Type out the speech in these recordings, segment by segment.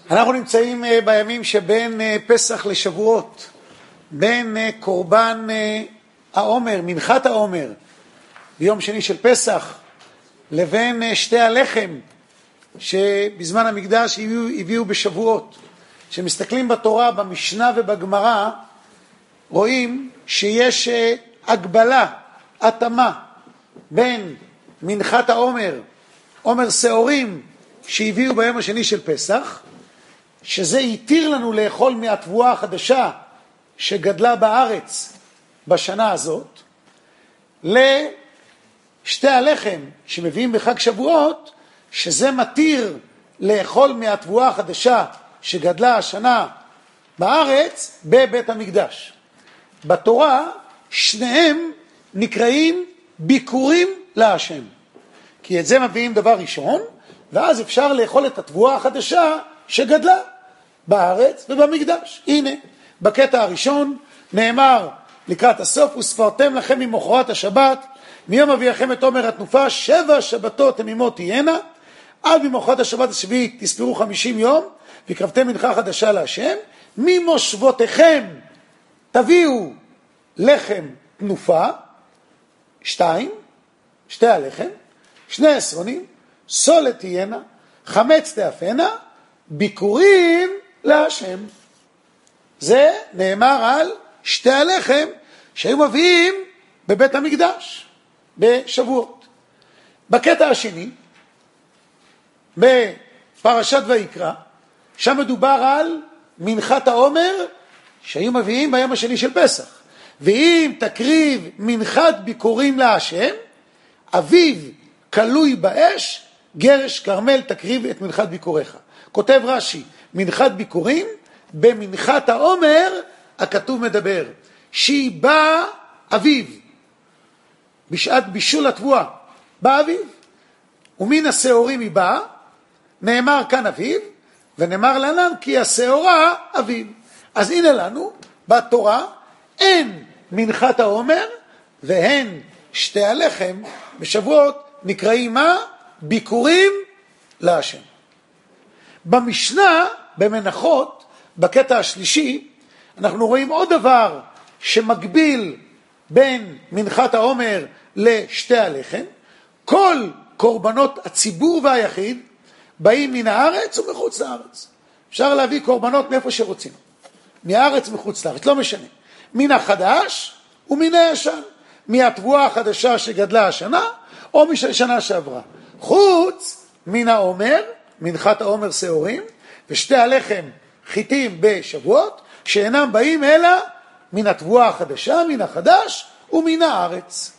אנחנו נמצאים בימים שבין פסח לשבועות, בין קורבן העומר, מנחת העומר, ביום שני של פסח, לבין שתי הלחם שבזמן המקדש הביאו בשבועות. כשמסתכלים בתורה, במשנה ובגמרא, רואים שיש הגבלה, התאמה, בין מנחת העומר, עומר שעורים שהביאו ביום השני של פסח, שזה יתיר לנו לאכול מהתבואה החדשה שגדלה בארץ בשנה הזאת, לשתי הלחם שמביאים בחג שבועות, שזה מתיר לאכול מהתבואה החדשה שגדלה השנה בארץ בבית המקדש. בתורה שניהם נקראים ביקורים להשם, כי את זה מביאים דבר ראשון, ואז אפשר לאכול את התבואה החדשה שגדלה בארץ ובמקדש. הנה, בקטע הראשון נאמר לקראת הסוף, וספרתם לכם ממחרת השבת, מיום אביכם את עומר התנופה, 7 שבתות תמימות תהיינה, עד ממחרת השבת השביעית תספרו 50 יום, והקרבתם מנחה חדשה להשם, ממושבותיכם תביאו לחם תנופה, 2, שתי הלחם, 2 עשרונים, סולת תהיינה, חמץ תאפנה, ביקורים להשם. זה נאמר על שתי הלחם שהיו מביאים בבית המקדש בשבועות. בקטע השני, בפרשת ויקרא, שם מדובר על מנחת העומר שהיו מביאים ביום השני של פסח. ואם תקריב מנחת ביקורים להשם, אביו כלוי באש, גרש כרמל תקריב את מנחת ביקוריך. כותב רש"י, מנחת ביקורים, במנחת העומר הכתוב מדבר, שהיא באה אביו, בשעת בישול התבואה, באה אביו, ומן השעורים היא באה, נאמר כאן אביו, ונאמר לנם כי השעורה אביו. אז הנה לנו, בתורה, אין מנחת העומר, והן שתי הלחם, בשבועות נקראים מה? ביקורים להשם. במשנה, במנחות, בקטע השלישי, אנחנו רואים עוד דבר שמקביל בין מנחת העומר לשתי הלחם. כל קורבנות הציבור והיחיד באים מן הארץ ומחוץ לארץ. אפשר להביא קורבנות מאיפה שרוצים. מהארץ מחוץ לארץ, לא משנה. מן החדש ומן הישן. מהתבואה החדשה שגדלה השנה, או משנה שעברה. חוץ מן העומר, מנחת העומר שעורים, ושתי הלחם חיטים בשבועות, שאינם באים אלא מן התבואה החדשה, מן החדש ומן הארץ.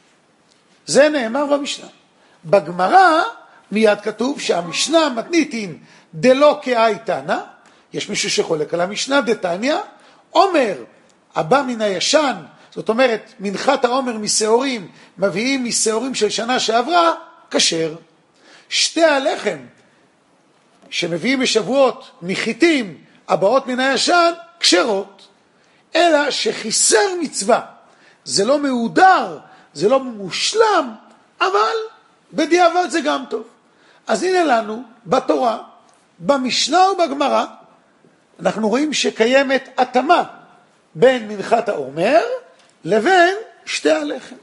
זה נאמר במשנה. בגמרא מיד כתוב שהמשנה מתניתין דלא כאייתנא, יש מישהו שחולק על המשנה דתניא, עומר הבא מן הישן, זאת אומרת מנחת העומר משעורים, מביאים משעורים של שנה שעברה, כשר. שתי הלחם שמביאים בשבועות מחיטים הבאות מן הישן, כשרות, אלא שחיסר מצווה. זה לא מהודר, זה לא מושלם, אבל בדיעבד זה גם טוב. אז הנה לנו בתורה, במשנה ובגמרא, אנחנו רואים שקיימת התאמה בין מנחת העומר לבין שתי הלחם.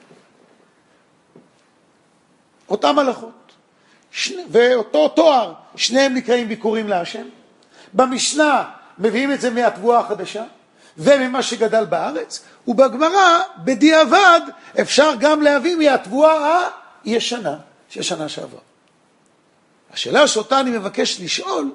אותם הלכות. ואותו תואר, שניהם נקראים ביקורים להשם. במשנה מביאים את זה מהתבואה החדשה וממה שגדל בארץ, ובגמרא בדיעבד אפשר גם להביא מהתבואה הישנה של שנה שעברה. השאלה שאותה אני מבקש לשאול,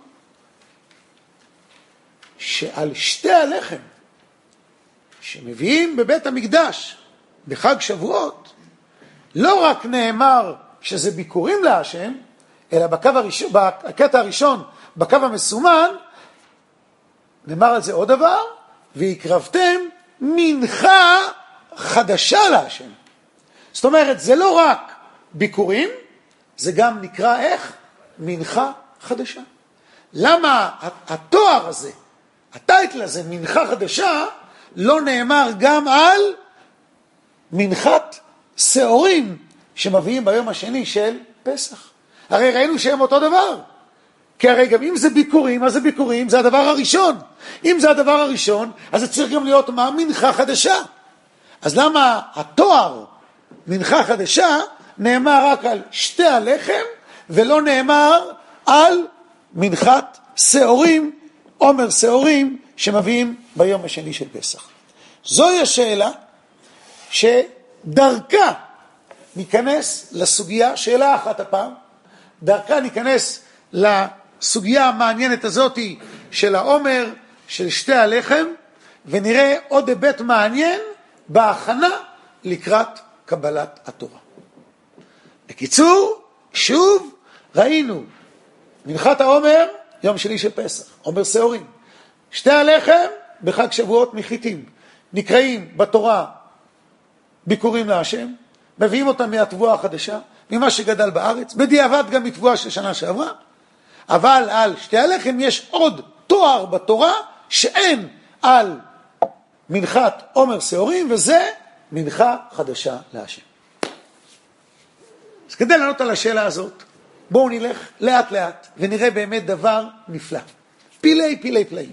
שעל שתי הלחם שמביאים בבית המקדש בחג שבועות, לא רק נאמר שזה ביקורים להשם, אלא בקטע הראשון, בקו המסומן, נאמר על זה עוד דבר, והקרבתם מנחה חדשה להשם. זאת אומרת, זה לא רק ביקורים, זה גם נקרא איך? מנחה חדשה. למה התואר הזה, הטייטל הזה, מנחה חדשה, לא נאמר גם על מנחת שעורים שמביאים ביום השני של פסח? הרי ראינו שהם אותו דבר. כי הרי גם אם זה ביקורים, אז זה ביקורים, זה הדבר הראשון. אם זה הדבר הראשון, אז זה צריך גם להיות מה? מנחה חדשה. אז למה התואר מנחה חדשה נאמר רק על שתי הלחם, ולא נאמר על מנחת שעורים, עומר שעורים, שמביאים ביום השני של פסח. זוהי השאלה שדרכה ניכנס לסוגיה, שאלה אחת הפעם, דרכה ניכנס לסוגיה המעניינת הזאת של העומר, של שתי הלחם, ונראה עוד היבט מעניין בהכנה לקראת קבלת התורה. בקיצור, שוב ראינו מנחת העומר, יום שני של פסח, עומר שעורים. שתי הלחם בחג שבועות מחיתים, נקראים בתורה ביקורים להשם, מביאים אותם מהתבואה החדשה, ממה שגדל בארץ, בדיעבד גם מתבואה של שנה שעברה, אבל על שתי הלחם יש עוד תואר בתורה שאין על מנחת עומר שעורים, וזה מנחה חדשה להשם. אז כדי לענות על השאלה הזאת, בואו נלך לאט לאט ונראה באמת דבר נפלא. פילי פלאים.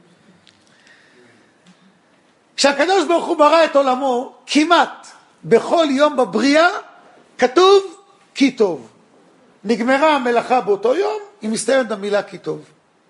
כשהקדוש ברוך הוא ברא את עולמו, כמעט בכל יום בבריאה כתוב כי טוב. נגמרה המלאכה באותו יום, היא מסתיימת במילה כי טוב.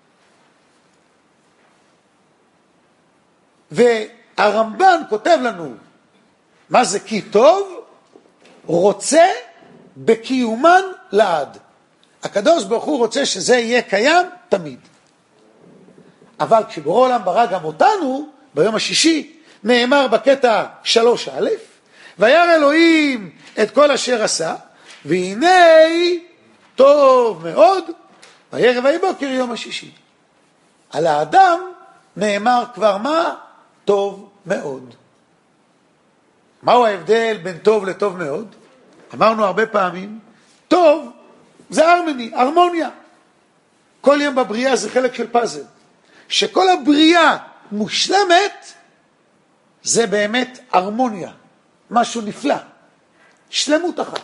והרמב"ן כותב לנו, מה זה כי טוב? רוצה בקיומן לעד. הקדוש ברוך הוא רוצה שזה יהיה קיים תמיד. אבל כשבורא עולם ברא גם אותנו, ביום השישי, נאמר בקטע 3א, וירא אלוהים את כל אשר עשה, והנה טוב מאוד, וירא ויהי בוקר יום השישי. על האדם נאמר כבר מה? טוב מאוד. מהו ההבדל בין טוב לטוב מאוד? אמרנו הרבה פעמים, טוב זה הרמוניה. כל יום בבריאה זה חלק של פאזל. שכל הבריאה מושלמת, זה באמת הרמוניה. משהו נפלא. שלמות אחת.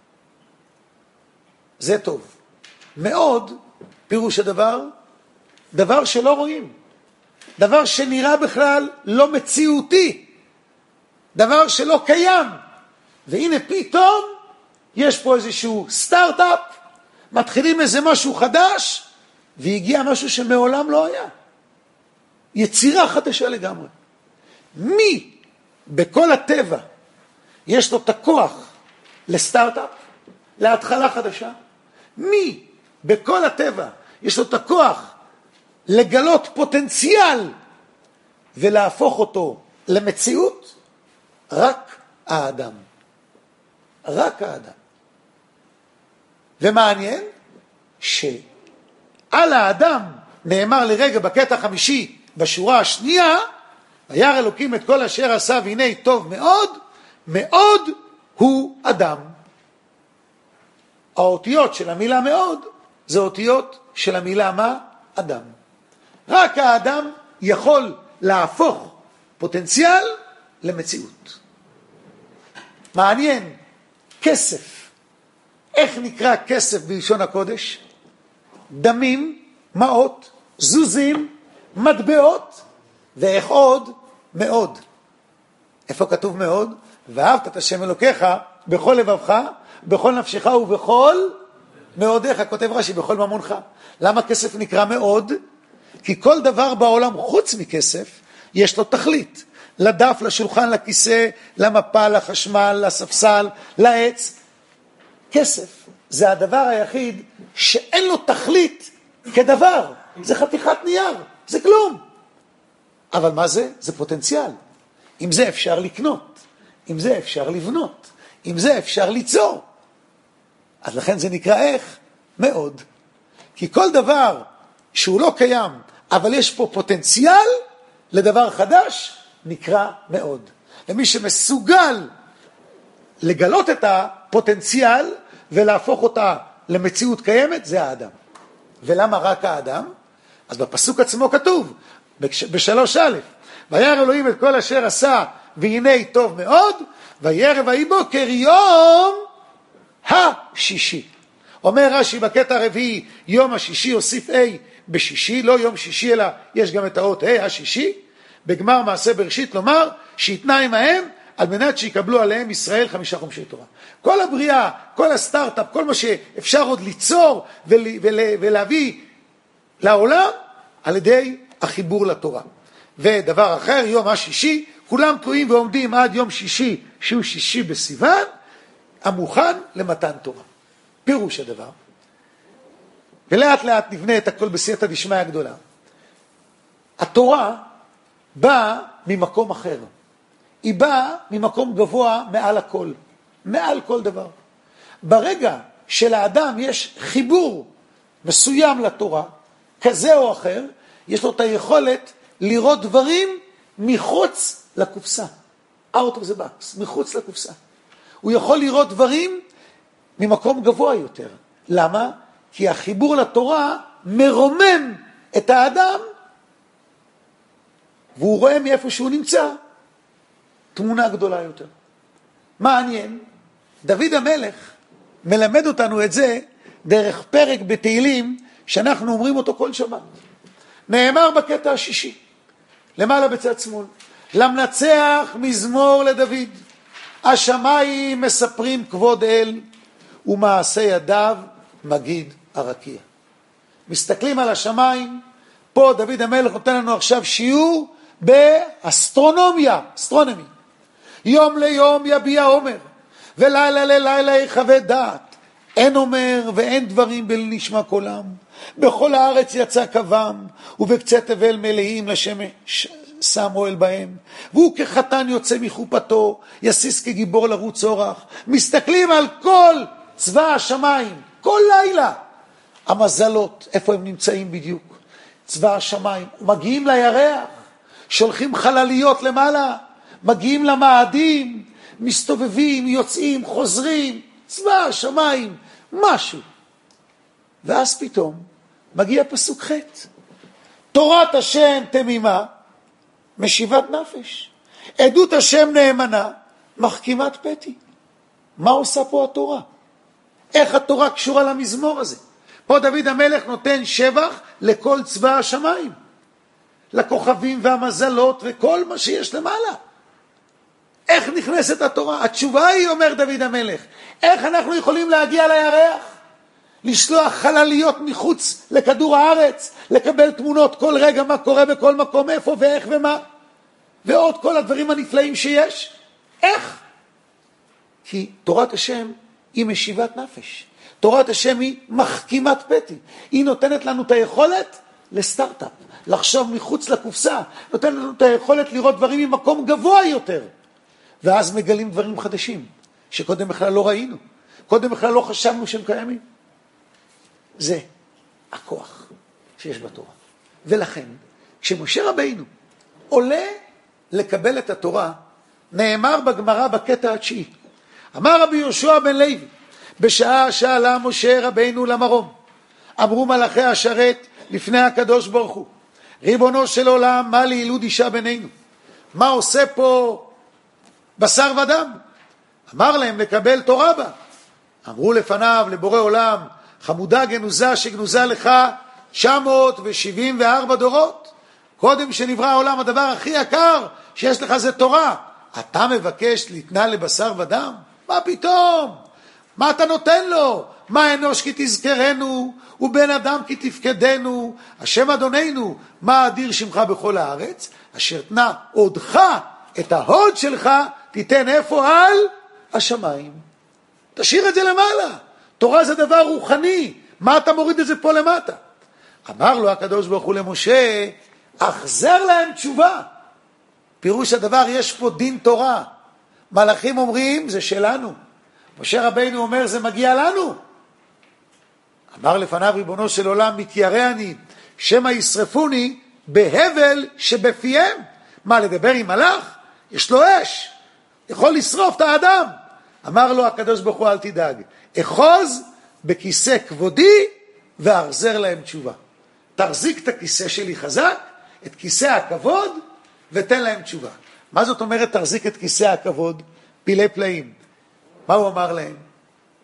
זה טוב. מאוד, פירוש הדבר, דבר שלא רואים. דבר שנראה בכלל לא מציאותי. דבר שלא קיים. והנה פתאום יש פה איזשהו סטארט-אפ, מתחילים איזה משהו חדש, והגיע משהו שמעולם לא היה. יצירה חדשה לגמרי. מי בכל הטבע יש לו את הכוח לסטארט-אפ, להתחלה חדשה? מי בכל הטבע יש לו את הכוח לגלות פוטנציאל ולהפוך אותו למציאות? רק האדם. רק האדם. ומעניין שעל האדם נאמר לרגע בקטע 5 בשורה השנייה, וירא אלוקים את כל אשר עשה והנה טוב מאוד, מאוד הוא אדם. האותיות של המילה מאוד זה אותיות של המילה מה? אדם. רק האדם יכול להפוך פוטנציאל למציאות. מעניין, כסף. איך נקרא כסף בלשון הקודש? דמים, מעות, זוזים, מטבעות, ואיך עוד? מאוד. איפה כתוב מאוד? ואהבת את השם אלוקיך בכל לבבך, בכל נפשך ובכל מאודיך. כותב רש"י, בכל ממונך. למה כסף נקרא מאוד? כי כל דבר בעולם חוץ מכסף יש לו תכלית. לדף, לשולחן, לכיסא, למפה, לחשמל, לספסל, לעץ. כסף זה הדבר היחיד שאין לו תכלית כדבר. זה חתיכת נייר, זה כלום. אבל מה זה? זה פוטנציאל. עם זה אפשר לקנות, עם זה אפשר לבנות, עם זה אפשר ליצור. אז לכן זה נקרא איך? מאוד. כי כל דבר שהוא לא קיים, אבל יש פה פוטנציאל לדבר חדש, נקרא מאוד. ומי שמסוגל לגלות את הפוטנציאל ולהפוך אותה למציאות קיימת, זה האדם. ולמה רק האדם? אז בפסוק עצמו כתוב, ב3א, וירא אלוהים את כל אשר עשה והנה טוב מאוד, וירא ויהי בוקר יום השישי. אומר רש"י בקטע הרביעי, יום השישי הוסיף A בשישי, לא יום שישי אלא יש גם את האות A, השישי, בגמר מעשה בראשית לומר שיתנה עמהם על מנת שיקבלו עליהם ישראל 5 חומשי תורה. כל הבריאה, כל הסטארט-אפ, כל מה שאפשר עוד ליצור ולהביא לעולם על ידי החיבור לתורה. ודבר אחר, יום השישי, כולם תקועים ועומדים עד יום שישי, שהוא שישי בסיוון, המוכן למתן תורה. פירוש הדבר. ולאט לאט נבנה את הכל בסייעתא דשמיא הגדולה. התורה באה ממקום אחר. היא באה ממקום גבוה מעל הכל. מעל כל דבר. ברגע שלאדם יש חיבור מסוים לתורה, כזה או אחר, יש לו את היכולת לראות דברים מחוץ לקופסה. out of the box, מחוץ לקופסה. הוא יכול לראות דברים ממקום גבוה יותר. למה? כי החיבור לתורה מרומם את האדם, והוא רואה מאיפה שהוא נמצא תמונה גדולה יותר. מעניין, דוד המלך מלמד אותנו את זה דרך פרק בתהילים שאנחנו אומרים אותו כל שבת. נאמר בקטע השישי, למעלה בצד שמאל, למנצח מזמור לדוד, השמיים מספרים כבוד אל, ומעשה ידיו מגיד הרקיע. מסתכלים על השמיים, פה דוד המלך נותן לנו עכשיו שיעור באסטרונומיה, אסטרונומי. יום ליום יביע עומר, ולילה ללילה יחווה דעת. אין אומר ואין דברים בל נשמע קולם. בכל הארץ יצא קבם, ובקצה תבל מלאים לשמש שם אוהל בהם. והוא כחתן יוצא מחופתו, יסיס כגיבור לרוץ אורח. מסתכלים על כל צבא השמיים, כל לילה. המזלות, איפה הם נמצאים בדיוק? צבא השמיים, מגיעים לירח, שולחים חלליות למעלה, מגיעים למאדים, מסתובבים, יוצאים, חוזרים, צבא השמיים, משהו. ואז פתאום מגיע פסוק ח', תורת השם תמימה, משיבת נפש. עדות השם נאמנה, מחכימת פתי. מה עושה פה התורה? איך התורה קשורה למזמור הזה? פה דוד המלך נותן שבח לכל צבא השמיים, לכוכבים והמזלות וכל מה שיש למעלה. איך נכנסת התורה? התשובה היא, אומר דוד המלך, איך אנחנו יכולים להגיע לירח? לשלוח חלליות מחוץ לכדור הארץ, לקבל תמונות כל רגע מה קורה בכל מקום, איפה ואיך ומה, ועוד כל הדברים הנפלאים שיש. איך? כי תורת השם היא משיבת נפש. תורת השם היא מחכימת פתי. היא נותנת לנו את היכולת לסטארט-אפ, לחשוב מחוץ לקופסה, נותנת לנו את היכולת לראות דברים ממקום גבוה יותר. ואז מגלים דברים חדשים, שקודם בכלל לא ראינו, קודם בכלל לא חשבנו שהם קיימים. זה הכוח שיש בתורה. ולכן, כשמשה רבינו עולה לקבל את התורה, נאמר בגמרא בקטע התשיעי, אמר רבי יהושע בן לוי, בשעה שעלה משה רבינו למרום, אמרו מלאכי השרת לפני הקדוש ברוך הוא, ריבונו של עולם, מה לילוד אישה בינינו? מה עושה פה בשר ודם? אמר להם לקבל תורה בה. אמרו לפניו, לבורא עולם, חמודה גנוזה שגנוזה לך 974 דורות. קודם שנברא העולם, הדבר הכי יקר שיש לך זה תורה. אתה מבקש להתנה לבשר ודם? מה פתאום? מה אתה נותן לו? מה אנוש כי תזכרנו, ובן אדם כי תפקדנו, השם אדוננו, מה אדיר שמך בכל הארץ, אשר תנה עודך, את ההוד שלך, תיתן איפה? על השמיים. תשאיר את זה למעלה. תורה זה דבר רוחני. מה אתה מוריד את זה פה למטה? אמר לו הקדוש ברוך הוא למשה, אחזר להם תשובה. פירוש הדבר, יש פה דין תורה. מלאכים אומרים, זה שלנו. משה רבינו אומר, זה מגיע לנו. אמר לפניו ריבונו של עולם, מתיירא אני, שמא ישרפוני בהבל שבפיהם. מה, לדבר עם מלאך? יש לו אש, יכול לשרוף את האדם. אמר לו הקדוש ברוך הוא, אל תדאג, אחוז בכיסא כבודי ואחזר להם תשובה. תחזיק את הכיסא שלי חזק, את כיסא הכבוד, ותן להם תשובה. מה זאת אומרת תחזיק את כיסא הכבוד? פילי פלאים. מה הוא אמר להם?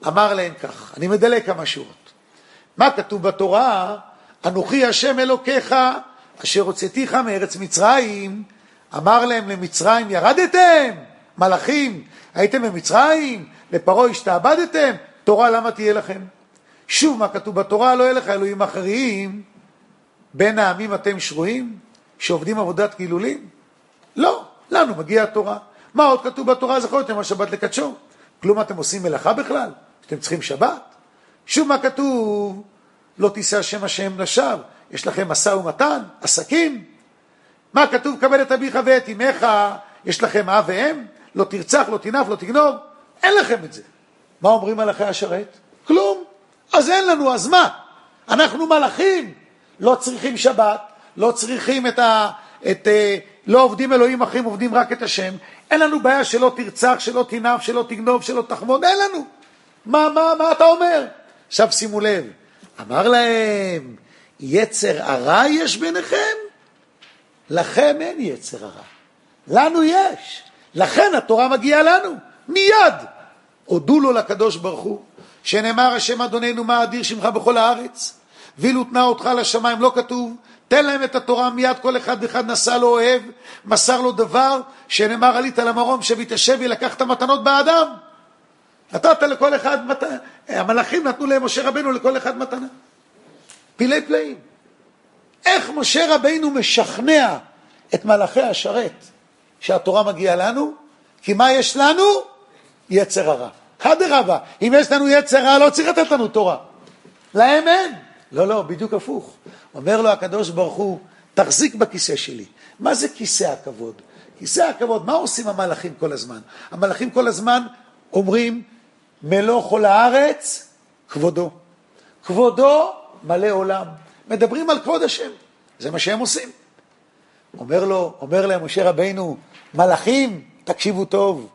אמר להם כך, אני מדלג כמה שורות. מה כתוב בתורה? אנוכי השם אלוקיך, אשר הוצאתיך מארץ מצרים. אמר להם למצרים, ירדתם? מלאכים, הייתם במצרים? לפרעה השתעבדתם? תורה למה תהיה לכם? שוב, מה כתוב בתורה? לא יהיה לך אלוהים אחרים. בין העמים אתם שרויים? שעובדים עבודת גילולים? לא, לנו מגיע התורה. מה עוד כתוב בתורה? זכרתם השבת לקדשו. כלום אתם עושים מלאכה בכלל? אתם צריכים שבת? שוב, מה כתוב? לא תישא שם השם לשווא. יש לכם משא ומתן, עסקים. מה כתוב? כבד את אביך ואת אמך. יש לכם אב ואם? לא תרצח, לא תנף, לא תגנוב. אין לכם את זה. מה אומרים מלאכי השרת? כלום. אז אין לנו, אז מה? אנחנו מלאכים. לא צריכים שבת, לא צריכים לא עובדים אלוהים אחרים, עובדים רק את השם. אין לנו בעיה שלא תרצח, שלא תנף, שלא תגנוב, שלא תחמוד. אין לנו. מה אתה אומר? עכשיו שימו לב. אמר להם, יצר הרע יש ביניכם? לכם אין יצר הרע. לנו יש. לכן התורה מגיעה לנו. מיד. הודו לו לקדוש ברוך הוא, שנאמר השם אדוננו מה אדיר שמך בכל הארץ, ואילו תנה אותך לשמיים. לא כתוב, תן להם את התורה מיד. כל אחד ואחד נשא לו אוהב, מסר לו דבר, שנאמר עלית למרום שבית השבי, לקחת מתנות באדם. נתת לכל אחד מתנה. המלאכים נתנו למשה רבנו לכל אחד מתנה. פילי פלאים. איך משה רבנו משכנע את מלאכי השרת שהתורה מגיעה לנו? כי מה יש לנו? יצר הרע. אדרבה, אם יש לנו יצר רע לא צריך לתת לנו תורה. להם אין. לא, בדיוק הפוך. אומר לו הקדוש ברוך הוא, תחזיק בכיסא שלי. מה זה כיסא הכבוד? כיסא הכבוד, מה עושים המלאכים כל הזמן? המלאכים כל הזמן אומרים, מלוא כל הארץ, כבודו. כבודו מלא עולם. מדברים על כבוד השם. זה מה שהם עושים. אומר להם משה רבינו, מלאכים, תקשיבו טוב.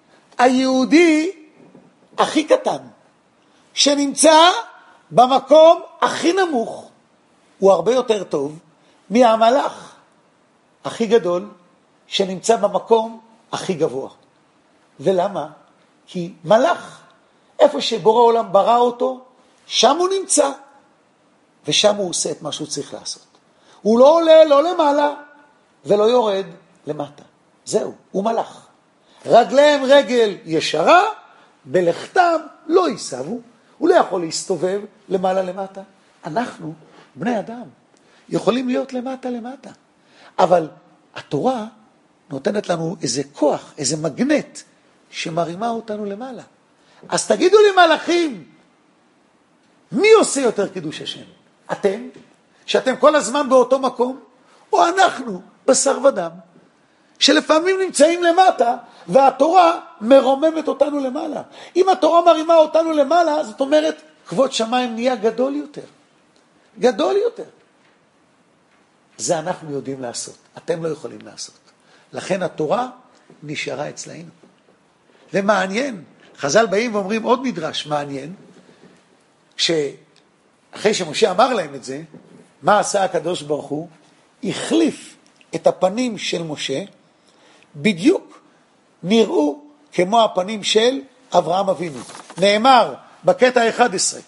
היהודי הכי קטן, שנמצא במקום הכי נמוך, הוא הרבה יותר טוב מהמלאך הכי גדול, שנמצא במקום הכי גבוה. ולמה? כי מלאך, איפה שבורא העולם ברא אותו, שם הוא נמצא, ושם הוא עושה את מה שהוא צריך לעשות. הוא לא עולה, לא למעלה, ולא יורד למטה. זהו, הוא מלאך. רגליהם רגל ישרה, בלכתם לא ייסבו. הוא לא יכול להסתובב למעלה למטה. אנחנו, בני אדם, יכולים להיות למטה למטה. אבל התורה נותנת לנו איזה כוח, איזה מגנט, שמרימה אותנו למעלה. אז תגידו לי מלאכים, מי עושה יותר קידוש השם? אתם? שאתם כל הזמן באותו מקום? או אנחנו, בשר ודם, שלפעמים נמצאים למטה, והתורה מרוממת אותנו למעלה. אם התורה מרימה אותנו למעלה, זאת אומרת, כבוד שמיים נהיה גדול יותר. גדול יותר. זה אנחנו יודעים לעשות. אתם לא יכולים לעשות. לכן התורה נשארה אצלנו. ומעניין, חז"ל באים ואומרים עוד מדרש מעניין, אחרי שמשה אמר להם את זה, מה עשה הקדוש ברוך הוא? החליף את הפנים של משה, בדיוק נראו כמו הפנים של אברהם אבינו. נאמר בקטע 11.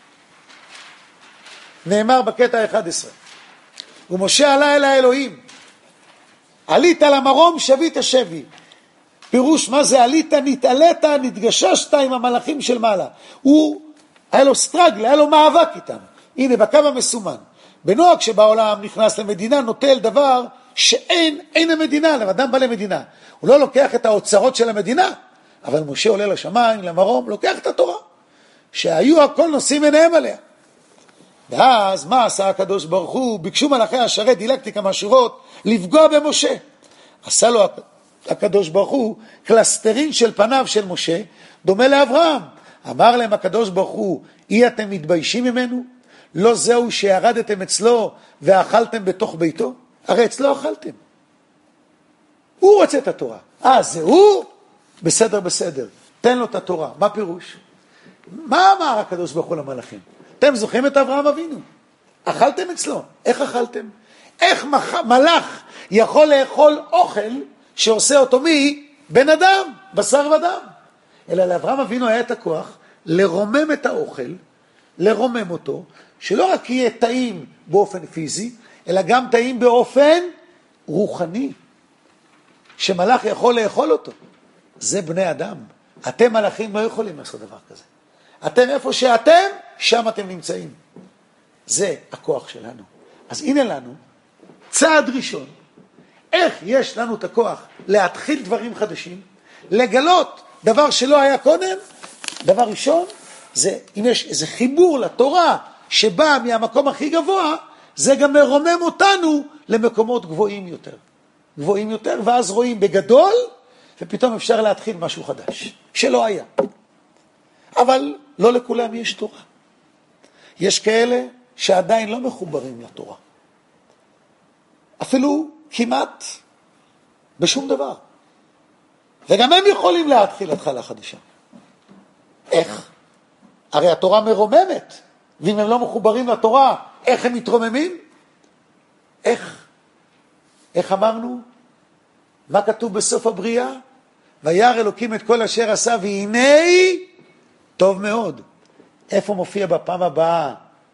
ומשה עלה אל האלוהים. עלית למרום שבית השבי. פירוש מה זה עלית? נתעלית, נתגששת עם המלאכים של מעלה. היה לו סטרגל, היה לו מאבק איתם. הנה בקו המסומן. בנוהג שבעולם נכנס למדינה נוטל דבר שאין המדינה, לאדם בא למדינה. הוא לא לוקח את האוצרות של המדינה, אבל משה עולה לשמיים, למרום, לוקח את התורה. שהיו הכל נושאים עיניהם עליה. ואז מה עשה הקדוש ברוך הוא? ביקשו מלאכי השרת, דילגתי כמה שורות, לפגוע במשה. עשה לו הקדוש ברוך הוא קלסטרין של פניו של משה, דומה לאברהם. אמר להם הקדוש ברוך הוא, אתם מתביישים ממנו? לא זהו שירדתם אצלו ואכלתם בתוך ביתו? הרי אצלו אכלתם. הוא רוצה את התורה. זה הוא? בסדר. תן לו את התורה. מה פירוש? מה אמר הקדוש ברוך הוא למלאכים? אתם זוכרים את אברהם אבינו? אכלתם אצלו. איך אכלתם? איך מלאך יכול לאכול אוכל שעושה אותו בן אדם, בשר ודם? אלא לאברהם אבינו היה את הכוח לרומם את האוכל, לרומם אותו, שלא רק יהיה טעים באופן פיזי, אלא גם טעים באופן רוחני, שמלאך יכול לאכול אותו. זה בני אדם. אתם מלאכים לא יכולים לעשות דבר כזה. אתם איפה שאתם, שם אתם נמצאים. זה הכוח שלנו. אז הנה לנו צעד ראשון, איך יש לנו את הכוח להתחיל דברים חדשים, לגלות דבר שלא היה קודם. דבר ראשון, זה אם יש איזה חיבור לתורה שבא מהמקום הכי גבוה, זה גם מרומם אותנו למקומות גבוהים יותר. גבוהים יותר, ואז רואים בגדול, ופתאום אפשר להתחיל משהו חדש, שלא היה. אבל לא לכולם יש תורה. יש כאלה שעדיין לא מחוברים לתורה. אפילו כמעט בשום דבר. וגם הם יכולים להתחיל התחלה חדשה. איך? הרי התורה מרוממת, ואם הם לא מחוברים לתורה, איך הם מתרוממים? איך אמרנו? מה כתוב בסוף הבריאה? וירא אלוקים את כל אשר עשה, והנה טוב מאוד. איפה מופיע בפעם הבאה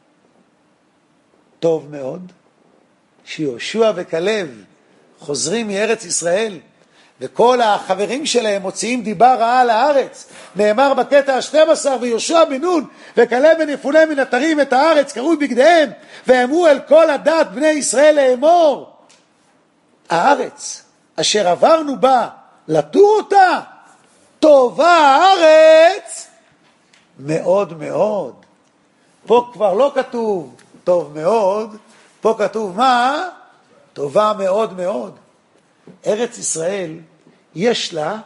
טוב מאוד? שיהושע וכלב חוזרים מארץ ישראל, וכל החברים שלהם מוציאים דיבה רעה על הארץ. נאמר בקטע ה-12, ויהושע בן נון וכלב בן יפונה מן אתרים את הארץ, קראו בגדיהם, ואמרו אל כל הדת בני ישראל לאמור, הארץ אשר עברנו בה לתור אותה, טובה הארץ מאוד מאוד. פה כבר לא כתוב טוב מאוד, פה כתוב מה? טובה מאוד מאוד. ארץ ישראל יש לה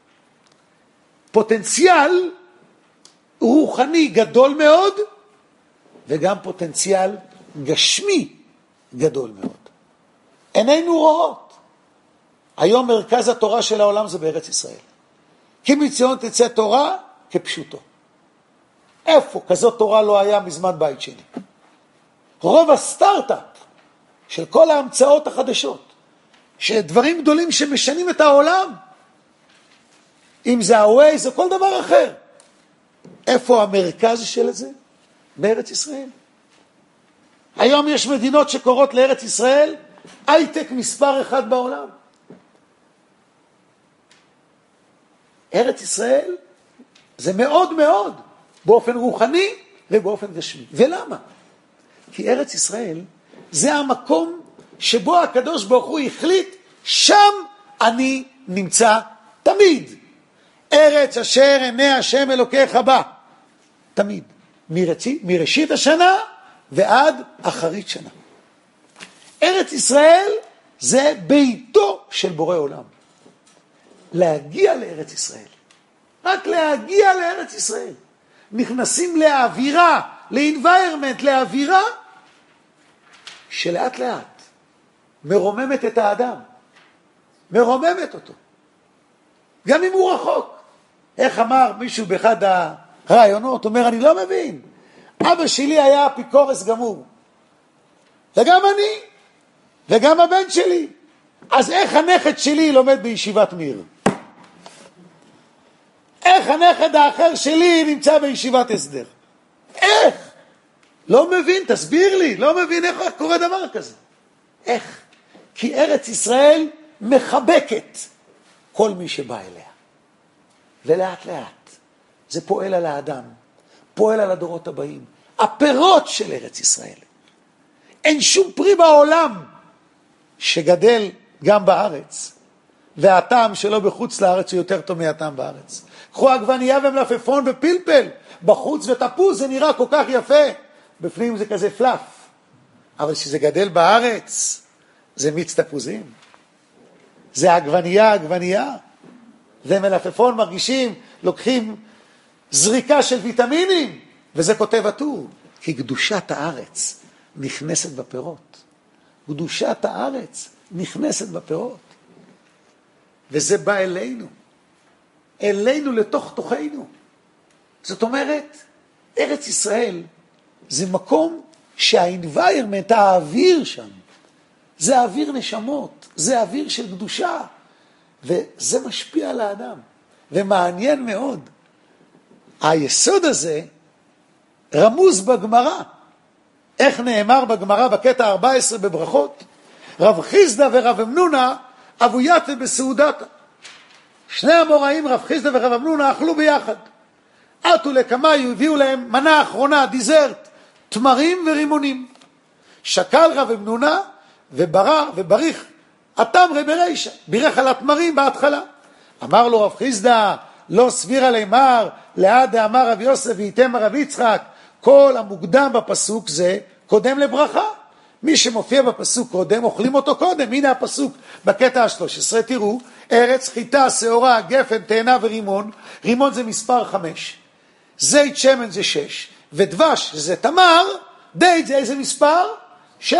פוטנציאל רוחני גדול מאוד, וגם פוטנציאל גשמי גדול מאוד. עינינו רואות. היום מרכז התורה של העולם זה בארץ ישראל. כי מציון תצא תורה כפשוטו. איפה כזאת תורה לא היה מזמן בית שני? רוב הסטארט-אפ של כל ההמצאות החדשות, שדברים גדולים שמשנים את העולם, אם זה הווייז או כל דבר אחר, איפה המרכז של זה? בארץ ישראל. היום יש מדינות שקוראות לארץ ישראל הייטק מספר אחד בעולם. ארץ ישראל זה מאוד מאוד באופן רוחני ובאופן גשמי. ולמה? כי ארץ ישראל זה המקום שבו הקדוש ברוך הוא החליט, שם אני נמצא תמיד. ארץ אשר עיני השם אלוקיך בה. תמיד. מראשית השנה ועד אחרית שנה. ארץ ישראל זה ביתו של בורא עולם. להגיע לארץ ישראל. רק להגיע לארץ ישראל. נכנסים לאווירה, לאנביירמנט, לאווירה, שלאט לאט מרוממת את האדם. מרוממת אותו. גם אם הוא רחוק. איך אמר מישהו באחד הרעיונות, אומר, אני לא מבין. אבא שלי היה אפיקורס גמור. וגם אני. וגם הבן שלי. אז איך הנכד שלי לומד בישיבת מיר? איך הנכד האחר שלי נמצא בישיבת הסדר? איך? לא מבין, תסביר לי. לא מבין איך קורה דבר כזה. איך? כי ארץ ישראל מחבקת כל מי שבא אליה. ולאט לאט זה פועל על האדם, פועל על הדורות הבאים. הפירות של ארץ ישראל. אין שום פרי בעולם שגדל גם בארץ, והטעם שלו בחוץ לארץ הוא יותר טוב מהטעם בארץ. קחו עגבנייה ומלפפון ופלפל, בחוץ ותפוז זה נראה כל כך יפה, בפנים זה כזה פלאף. אבל שזה גדל בארץ, זה מיץ תפוזים. זה עגבנייה. זה מלפפון, מרגישים, לוקחים זריקה של ויטמינים, וזה כותב הטור. כי קדושת הארץ נכנסת בפירות. קדושת הארץ נכנסת בפירות. וזה בא אלינו לתוך תוכנו. זאת אומרת, ארץ ישראל זה מקום שהאנביירמנט, האוויר שם, זה אוויר נשמות, זה אוויר של קדושה, וזה משפיע על האדם. ומעניין מאוד, היסוד הזה רמוז בגמרא. איך נאמר בגמרא בקטע 14 בברכות? רב חיסדא ורב אמנונה אבויתא בסעודתא. שני המוראים, רב חיסדא ורב אמנונה, אכלו ביחד. עטו לקמיו, הביאו להם מנה אחרונה, דיזרט, תמרים ורימונים. שקל רב אמנונה ובריך התמרי ברישא, בירך על התמרים בהתחלה. אמר לו רב חיסדא, לא סביר לימר, לעד דאמר רב יוסף וייתם רב יצחק, כל המוקדם בפסוק זה קודם לברכה. מי שמופיע בפסוק קודם, אוכלים אותו קודם. הנה הפסוק בקטע ה-13, תראו, ארץ, חיטה, שעורה, גפן, תאנה ורימון. רימון זה מספר 5, זית שמן זה 6, ודבש זה תמר, דייט זה איזה מספר? 7.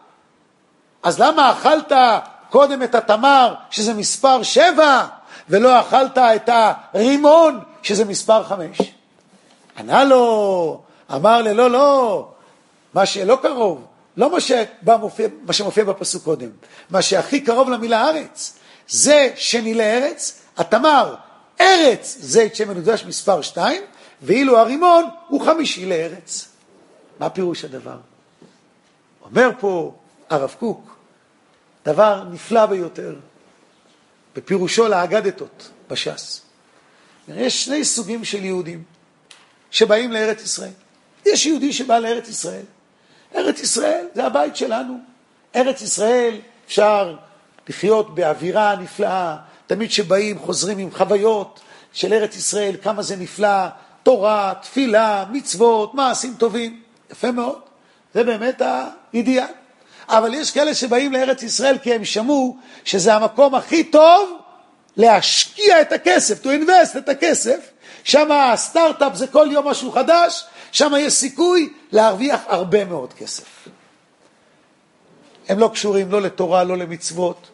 אז למה אכלת קודם את התמר שזה מספר 7, ולא אכלת את הרימון שזה מספר 5? ענה לו, אמר לי, לא, מה שלא קרוב, לא מה שמופיע בפסוק קודם, מה שהכי קרוב למילה ארץ, זה שני לארץ, התמר, ארץ, זית שמן ודבש מספר 2, ואילו הרימון הוא 5 לארץ. מה פירוש הדבר? אומר פה הרב קוק, דבר נפלא ביותר, בפירושו לאגדתות בש"ס. יש שני סוגים של יהודים שבאים לארץ ישראל. יש יהודי שבא לארץ ישראל. ארץ ישראל זה הבית שלנו. ארץ ישראל אפשר לחיות באווירה נפלאה. תמיד שבאים חוזרים עם חוויות של ארץ ישראל, כמה זה נפלא, תורה, תפילה, מצוות, מעשים טובים. יפה מאוד. זה באמת האידיאל. אבל יש כאלה שבאים לארץ ישראל כי הם שמעו שזה המקום הכי טוב להשקיע את הכסף, to invest את הכסף. שם הסטארט-אפ זה כל יום משהו חדש, שם יש סיכוי להרוויח הרבה מאוד כסף. הם לא קשורים לא לתורה, לא למצוות.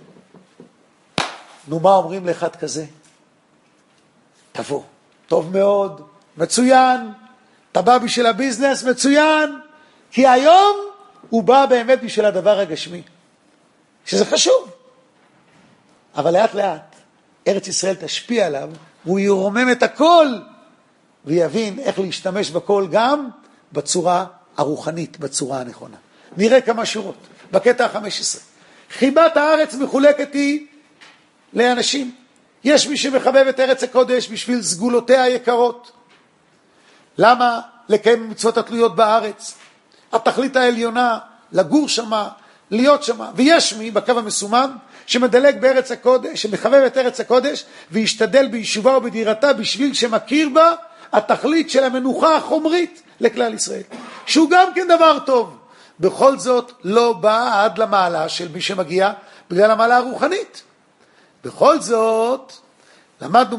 נו, מה אומרים לאחד כזה? תבוא, טוב מאוד, מצוין, אתה בא בשביל הביזנס, מצוין, כי היום הוא בא באמת בשביל הדבר הגשמי, שזה חשוב. אבל לאט לאט, ארץ ישראל תשפיע עליו, והוא ירומם את הכל, ויבין איך להשתמש בכל גם בצורה הרוחנית, בצורה הנכונה. נראה כמה שורות. בקטע ה-15. חיבת הארץ מחולקת היא לאנשים. יש מי שמחבב את ארץ הקודש בשביל סגולותיה היקרות. למה? לקיים מצוות התלויות בארץ. התכלית העליונה, לגור שמה, להיות שמה. ויש מי בקו המסומן שמדלג בארץ הקודש, שמחבב את ארץ הקודש, וישתדל ביישובה ובדירתה בשביל שמכיר בה התכלית של המנוחה החומרית לכלל ישראל. שהוא גם כן דבר טוב. בכל זאת לא בא עד למעלה של מי שמגיע בגלל המעלה הרוחנית. בכל זאת למדנו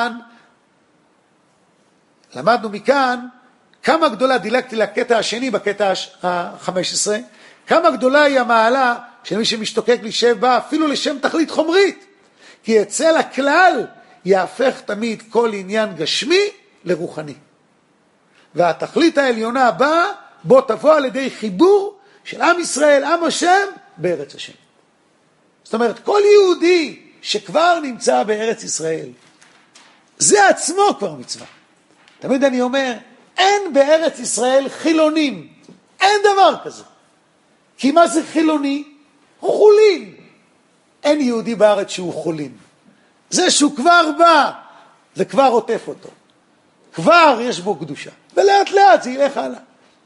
מכאן כמה גדולה, דילגתי לקטע השני בקטע ה-15, כמה גדולה היא המעלה של מי שמשתוקק להישב בה אפילו לשם תכלית חומרית. כי אצל הכלל יהפך תמיד כל עניין גשמי לרוחני. והתכלית העליונה הבאה בו תבוא על ידי חיבור של עם ישראל, עם השם, בארץ השם. זאת אומרת, כל יהודי שכבר נמצא בארץ ישראל, זה עצמו כבר מצווה. תמיד אני אומר, אין בארץ ישראל חילונים. אין דבר כזה. כי מה זה חילוני? חולין. אין יהודי בארץ שהוא חולין. זה שהוא כבר בא, זה כבר עוטף אותו. כבר יש בו קדושה. ולאט לאט זה ילך הלאה.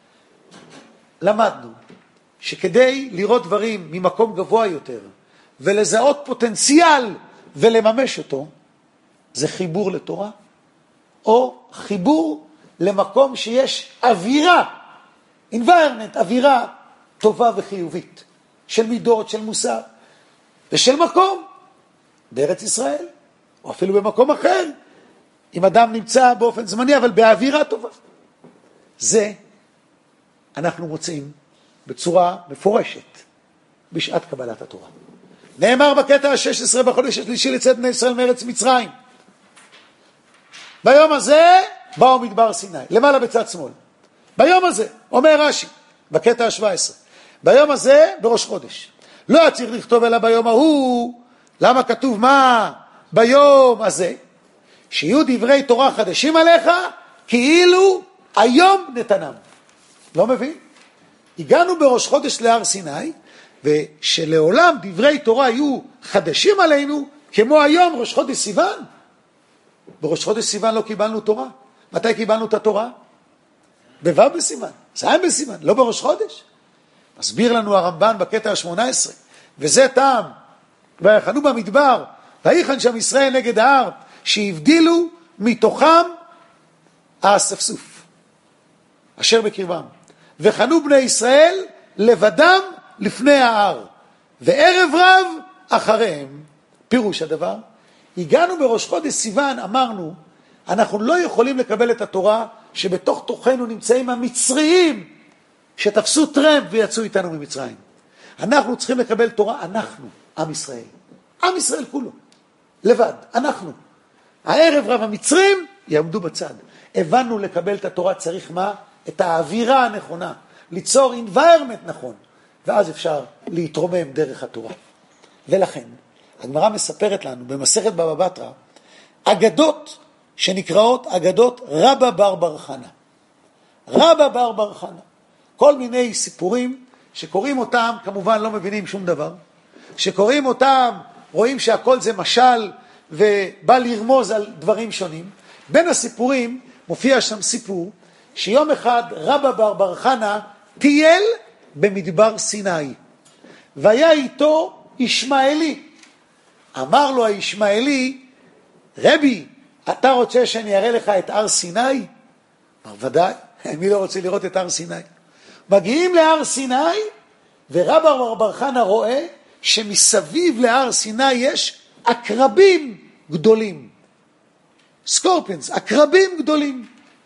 למדנו שכדי לראות דברים ממקום גבוה יותר, ולזהות פוטנציאל ולממש אותו, זה חיבור לתורה, או חיבור למקום שיש אווירה, environment, אווירה טובה וחיובית, של מידות, של מוסר, ושל מקום, בארץ ישראל, או אפילו במקום אחר, אם אדם נמצא באופן זמני, אבל באווירה טובה. זה אנחנו מוצאים בצורה מפורשת בשעת קבלת התורה. נאמר בקטע ה-16 בחודש השלישי לצאת בני ישראל מארץ מצרים. ביום הזה באו מדבר סיני, למעלה בצד שמאל. ביום הזה, אומר רש"י, בקטע ה-17, ביום הזה בראש חודש. לא היה צריך לכתוב אלא ביום ההוא. למה כתוב מה? ביום הזה. שיהיו דברי תורה חדשים עליך, כאילו היום נתנם. לא מבין? הגענו בראש חודש להר סיני, ושלעולם דברי תורה יהיו חדשים עלינו, כמו היום ראש חודש סיוון. בראש חודש סיוון לא קיבלנו תורה. מתי קיבלנו את התורה? בו' בסיוון, ז' בסיוון, לא בראש חודש. מסביר לנו הרמב"ן בקטע ה-18, וזה טעם, ויחנו במדבר, ויחן שם ישראל נגד ההר, שהבדילו מתוכם האספסוף, אשר בקרבם. וחנו בני ישראל לבדם לפני ההר, וערב רב אחריהם. פירוש הדבר, הגענו בראש חודש סיוון, אמרנו, אנחנו לא יכולים לקבל את התורה שבתוך תוכנו נמצאים המצריים שתפסו טרמפ ויצאו איתנו ממצרים. אנחנו צריכים לקבל תורה, אנחנו, עם ישראל. עם ישראל כולו, לבד, אנחנו. הערב רב המצרים יעמדו בצד. הבנו לקבל את התורה, צריך מה? את האווירה הנכונה, ליצור environment נכון, ואז אפשר להתרומם דרך התורה. ולכן, הגמרא מספרת לנו במסכת בבא בתרא, אגדות שנקראות אגדות רבא בר בר חנה. רבא בר בר חנה. כל מיני סיפורים שקוראים אותם, כמובן לא מבינים שום דבר. שקוראים אותם, רואים שהכל זה משל ובא לרמוז על דברים שונים. בין הסיפורים מופיע שם סיפור שיום אחד רבא בר בר חנה טייל במדבר סיני. והיה איתו ישמעאלי. אמר לו הישמעאלי, רבי, אתה רוצה שאני אראה לך את הר סיני? אמר, ודאי, מי לא רוצה לראות את הר סיני? מגיעים להר סיני, ורבא בר בר חנה רואה שמסביב להר סיני יש עקרבים גדולים. סקורפיונס, עקרבים גדולים.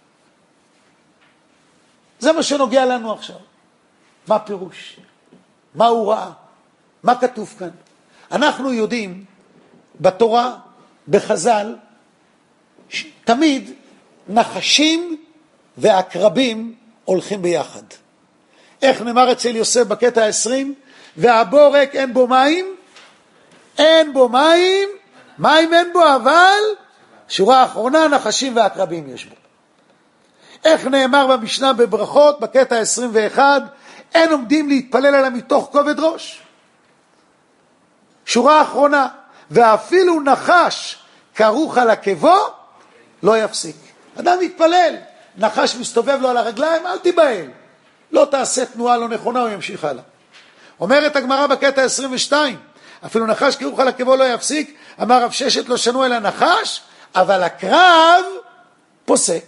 זה מה שנוגע לנו עכשיו. מה פירוש? מה הוא ראה? מה כתוב כאן? אנחנו יודעים בתורה, בחז"ל, תמיד נחשים ועקרבים הולכים ביחד. איך נאמר אצל יוסף בקטע 20? והבורק אין בו מים, אין בו מים, מים אין בו, אבל שורה האחרונה נחשים ועקרבים יש בו. איך נאמר במשנה בברכות בקטע 21? אין עומדים להתפלל עליו מתוך כובד ראש. שורה האחרונה, ואפילו נחש כרוך על עקבו לא יפסיק. אדם מתפלל, נחש מסתובב לו על הרגליים, אל תיבהל, לא תעשה תנועה לא נכונה, הוא ימשיך הלאה. אומרת הגמרא בקטע 22, אפילו נחש כרוך על עקבו לא יפסיק. אמר רב ששת, לא שנו אלא נחש, אבל הקרב פוסק.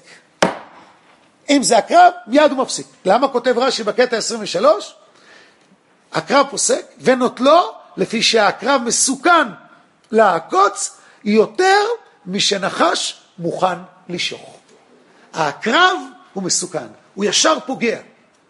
אם זה הקרב, מיד הוא מפסיק. למה כותב רש"י בקטע 23? הקרב פוסק ונוטלו, לפי שהקרב מסוכן לעקוץ יותר משנחש מוכן לשוך. הקרב הוא מסוכן, הוא ישר פוגע.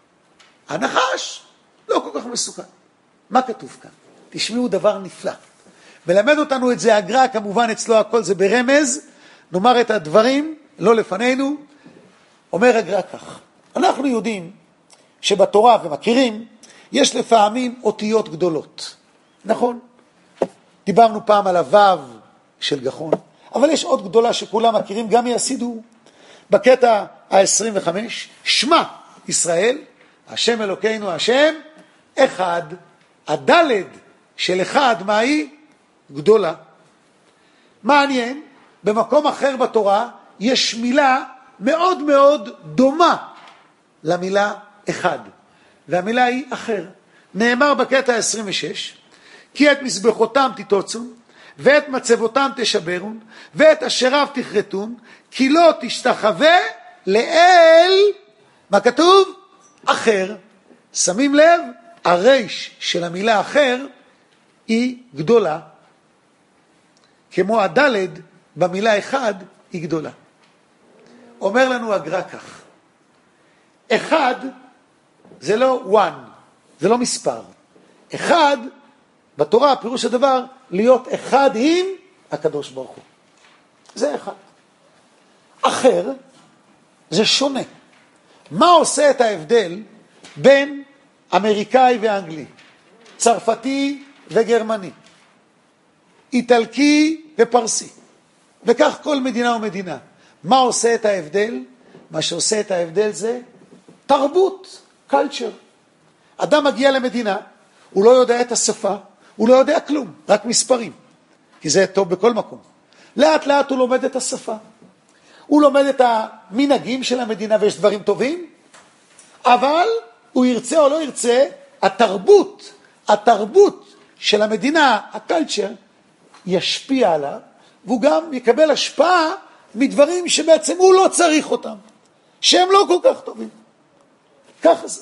הנחש לא כל כך מסוכן. מה כתוב כאן? תשמעו דבר נפלא. מלמד אותנו את זה הגר"א, כמובן אצלו הכל זה ברמז, נאמר את הדברים, לא לפנינו. אומר הגר"א כך, אנחנו יודעים שבתורה ומכירים, יש לפעמים אותיות גדולות. נכון? דיברנו פעם על הוו של גחון, אבל יש עוד גדולה שכולם מכירים, גם יסידו. בקטע ה-25, שמע ישראל, השם אלוקינו השם, אחד. הדלת של אחד, מה היא? גדולה. מעניין, במקום אחר בתורה, יש מילה מאוד מאוד דומה למילה אחד, והמילה היא אחר. נאמר בקטע 26, כי את מזבחותם תתוצון, ואת מצבותם תשברון, ואת אשריו תכרתון, כי לא תשתחווה לאל, מה כתוב? אחר. שמים לב, הריש של המילה אחר היא גדולה, כמו הדלת במילה אחד היא גדולה. אומר לנו הגר"א כך, אחד זה לא one, זה לא מספר. אחד בתורה פירוש הדבר להיות אחד עם הקדוש ברוך הוא. זה אחד. אחר זה שונה. מה עושה את ההבדל בין אמריקאי ואנגלי, צרפתי וגרמני, איטלקי ופרסי? וכך כל מדינה ומדינה. מה עושה את ההבדל? מה שעושה את ההבדל זה תרבות, culture. אדם מגיע למדינה, הוא לא יודע את השפה, הוא לא יודע כלום, רק מספרים. כי זה טוב בכל מקום. לאט לאט הוא לומד את השפה. הוא לומד את המנהגים של המדינה ויש דברים טובים, אבל הוא ירצה או לא ירצה, התרבות של המדינה, הקלצ'ר, ישפיע עליו, והוא גם יקבל השפעה מדברים שבעצם הוא לא צריך אותם, שהם לא כל כך טובים. ככה זה.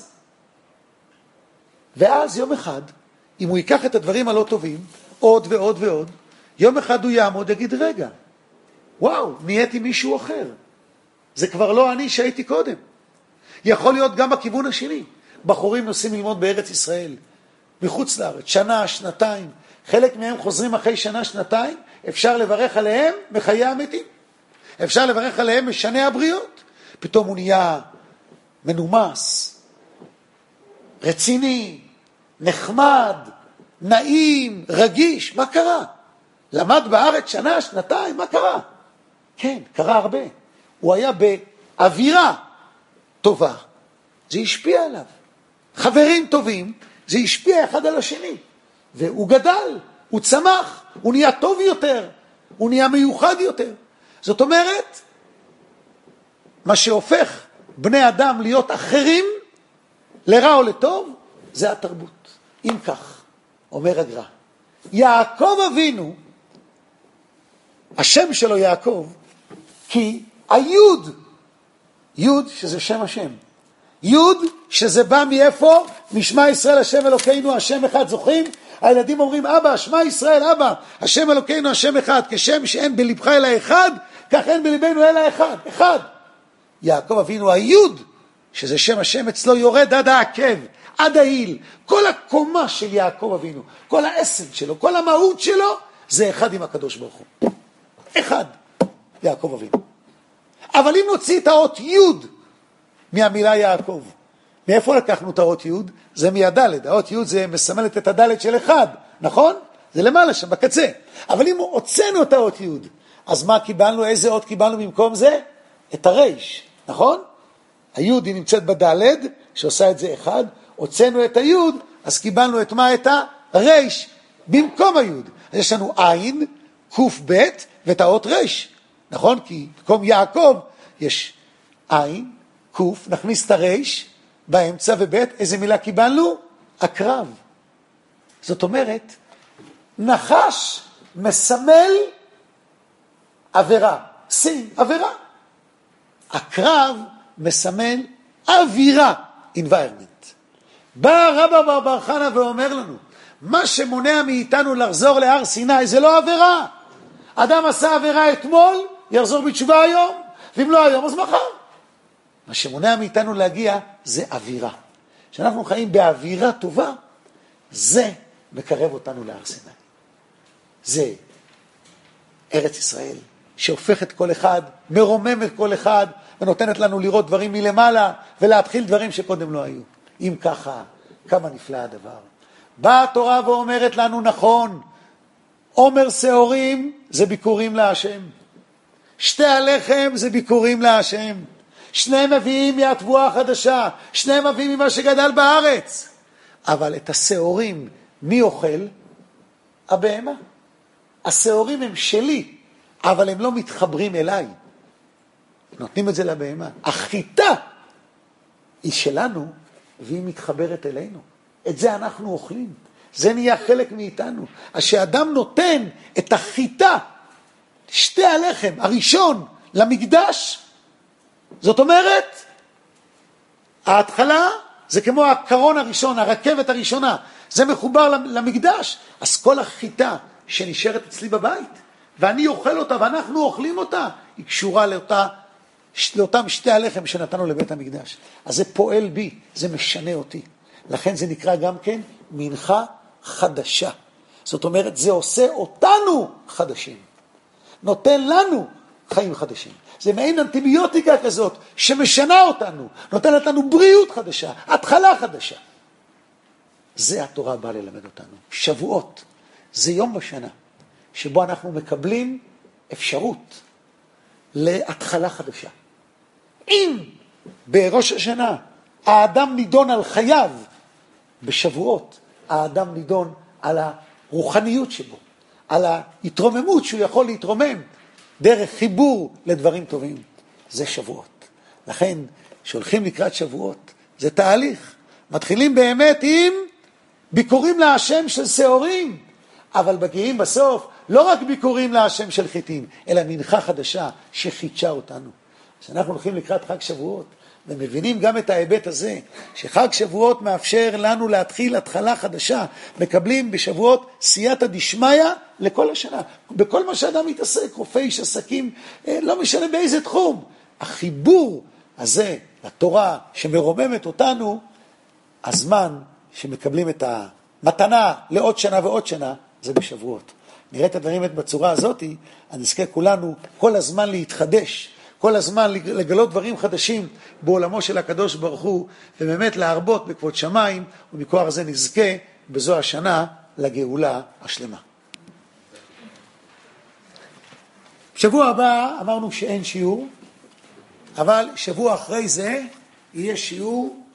ואז יום אחד, אם הוא ייקח את הדברים הלא טובים, עוד ועוד ועוד, יום אחד הוא יעמוד ויגיד, רגע, וואו, נהייתי מישהו אחר. זה כבר לא אני שהייתי קודם. יכול להיות גם בכיוון השני. בחורים נוסעים ללמוד בארץ ישראל, מחוץ לארץ, שנה, שנתיים. חלק מהם חוזרים אחרי שנה, שנתיים. אפשר לברך עליהם מחיי המתים. אפשר לברך עליהם משנה הבריות. פתאום הוא נהיה מנומס, רציני, נחמד, נעים, רגיש. מה קרה? למד בארץ שנה, שנתיים, מה קרה? כן, קרה הרבה. הוא היה באווירה טובה, זה השפיע עליו. חברים טובים, זה השפיע אחד על השני. והוא גדל, הוא צמח, הוא נהיה טוב יותר, הוא נהיה מיוחד יותר. זאת אומרת, מה שהופך בני אדם להיות אחרים, לרע או לטוב, זה התרבות. אם כך, אומר הגר"א, יעקב אבינו, השם שלו יעקב, כי היוד, יוד שזה שם השם, יוד שזה בא מאיפה? משמע ישראל השם אלוקינו השם אחד. זוכרים? הילדים אומרים אבא, שמע ישראל אבא, השם אלוקינו השם אחד. כשם שאין בלבך אלא אחד, כך אין בלבנו אלא אחד. אחד. יעקב אבינו היוד, שזה שם השם אצלו, יורד עד העקב, עד העיל. כל הקומה של יעקב אבינו, כל האסנס שלו, כל המהות שלו, זה אחד עם הקדוש ברוך הוא. אחד. יעקב אבינו. אבל אם נוציא את האות יוד מהמילה יעקב, מאיפה לקחנו את האות יוד? זה מהדלת. האות יוד זה מסמלת את הדלת של אחד, נכון? זה למעלה שם בקצה. אבל אם הוצאנו את האות יוד, אז מה קיבלנו? איזה אות קיבלנו במקום זה? את הרייש, נכון? היוד היא נמצאת בדלת, שעושה את זה אחד. הוצאנו את היוד, אז קיבלנו את מה? את הרייש במקום היוד. אז יש לנו עין, קוף בית ואת האות רייש, נכון? כי במקום יעקב יש עין, קוף, נכניס את הרייש באמצע ובית. איזה מילה קיבלנו? הקרב. זאת אומרת, נחש מסמל עבירה, סין, עבירה. הקרב מסמל אווירה, environment. בא רבא בר חנא ואומר לנו, מה שמונע מאיתנו לחזור להר סיני זה לא עבירה. אדם עשה עבירה אתמול, יחזור בתשובה היום, ואם לא היום אז מחר. מה שמונע מאיתנו להגיע זה אווירה. כשאנחנו חיים באווירה טובה, זה מקרב אותנו להר סיני. זה ארץ ישראל שהופכת כל אחד, מרוממת כל אחד, ונותנת לנו לראות דברים מלמעלה, ולהתחיל דברים שקודם לא היו. אם ככה, כמה נפלא הדבר. באה התורה ואומרת לנו, נכון, עומר שעורים זה ביקורים להשם. שתי הלחם זה ביקורים להשם. שניהם מביאים מהתבואה החדשה, שניהם מביאים ממה שגדל בארץ. אבל את השעורים, מי אוכל? הבהמה. השעורים הם שלי, אבל הם לא מתחברים אליי. נותנים את זה לבהמה. החיטה היא שלנו, והיא מתחברת אלינו. את זה אנחנו אוכלים. זה נהיה חלק מאיתנו. אז שאדם נותן את החיטה, שתי הלחם, הראשון, למקדש, זאת אומרת, ההתחלה זה כמו הקרון הראשון, הרכבת הראשונה, זה מחובר למקדש. אז כל החיטה שנשארת אצלי בבית, ואני אוכל אותה ואנחנו אוכלים אותה, היא קשורה לאותם שתי הלחם שנתנו לבית המקדש. אז זה פועל בי, זה משנה אותי. לכן זה נקרא גם כן מנחה חדשה. זאת אומרת, זה עושה אותנו חדשים. נותן לנו חיים חדשים. זה מעין אנטיביוטיקה כזאת שמשנה אותנו, נותנת לנו בריאות חדשה, התחלה חדשה. זה התורה באה ללמד אותנו. שבועות, זה יום בשנה, שבו אנחנו מקבלים אפשרות להתחלה חדשה. אם בראש השנה האדם נידון על חייו, בשבועות האדם נידון על הרוחניות שבו, על ההתרוממות שהוא יכול להתרומם דרך חיבור לדברים טובים. זה שבועות. לכן, שהולכים לקראת שבועות, זה תהליך. מתחילים באמת עם ביקורים להשם של שעורים, אבל מגיעים בסוף לא רק ביקורים להשם של חיטים, אלא מנחה חדשה שחידשה אותנו. כשאנחנו הולכים לקראת חג שבועות, ומבינים גם את ההיבט הזה, שחג שבועות מאפשר לנו להתחיל התחלה חדשה, מקבלים בשבועות סייעתא דשמיא לכל השנה. בכל מה שאדם מתעסק, רופא, איש עסקים, לא משנה באיזה תחום. החיבור הזה לתורה שמרוממת אותנו, הזמן שמקבלים את המתנה לעוד שנה ועוד שנה, זה בשבועות. נראה את הדברים בצורה הזאת, נזכה כולנו כל הזמן להתחדש, כל הזמן לגלות דברים חדשים בעולמו של הקדוש ברוך הוא, ובאמת להרבות בכבוד שמיים, ומכוח זה נזכה בזו השנה לגאולה השלמה. שבוע הבא אמרנו שאין שיעור, אבל שבוע אחרי זה יהיה שיעור